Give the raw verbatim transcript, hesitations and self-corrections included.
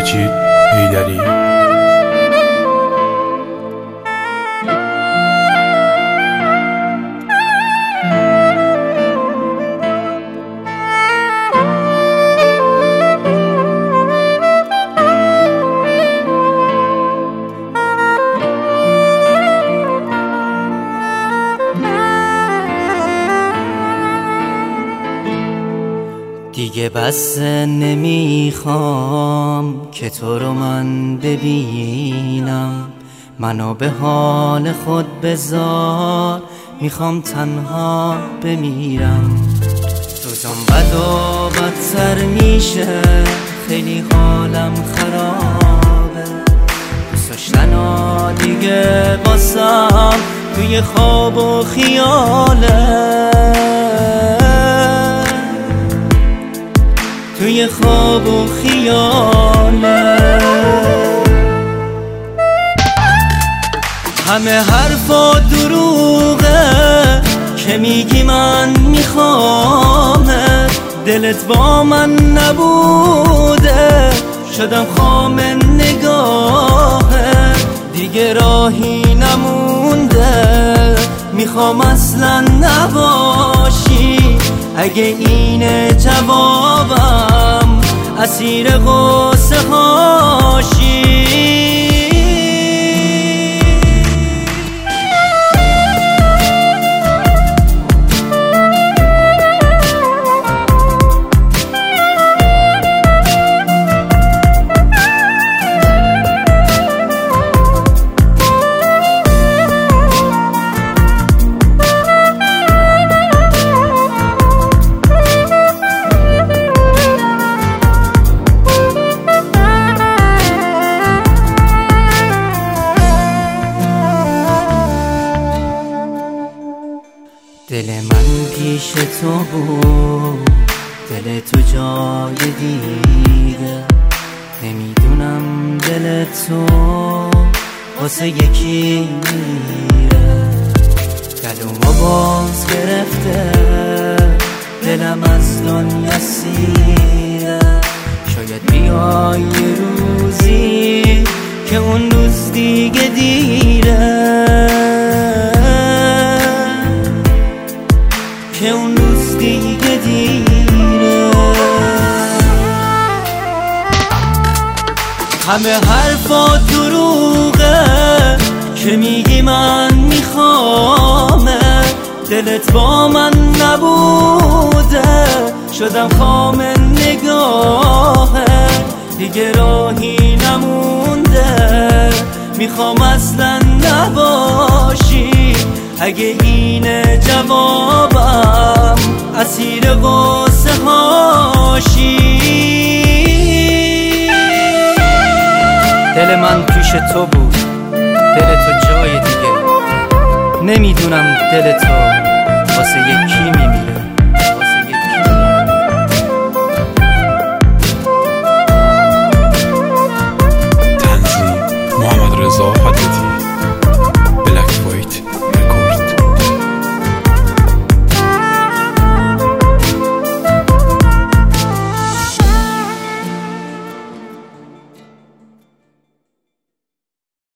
مجید حیدری. دیگه بس نمیخوام که تو رو من ببینم، منو به حال خود بذار، میخوام تنها بمیرم. روزم بد و بدتر میشه، خیلی حالم خرابه، دوست داشتن دیگه باسم توی خواب و خیاله، توی خواب و خیاله. همه حرفا دروغه که میگی من میخوامه، دلت با من نبوده، شدم خام نگاهه، دیگه راهی نمونده، میخوام اصلا نباشی. اگه اینه جوابم، اسیر غصه هاشی. دل من پیش تو بود، دل تو جای دیگه، نمیدونم دل تو واسه یکی میره. گلومو باز گرفته، دلم از دنیا سیره، شاید بیای یه روزی که اون روز دیگه دیره، که اون روز دیگه دیره. همه حرفا دروغه که میگی من میخوامه، دلت با من نبوده، شدم خام نگاهه، دیگه راهی نمونده، میخوام اصلا نباشی. اگه اینه جوابم، اسیر غصه هاشی. دل من پیش تو بود، دل تو جای دیگه، نمیدونم دل تو واسه یکی میمیره.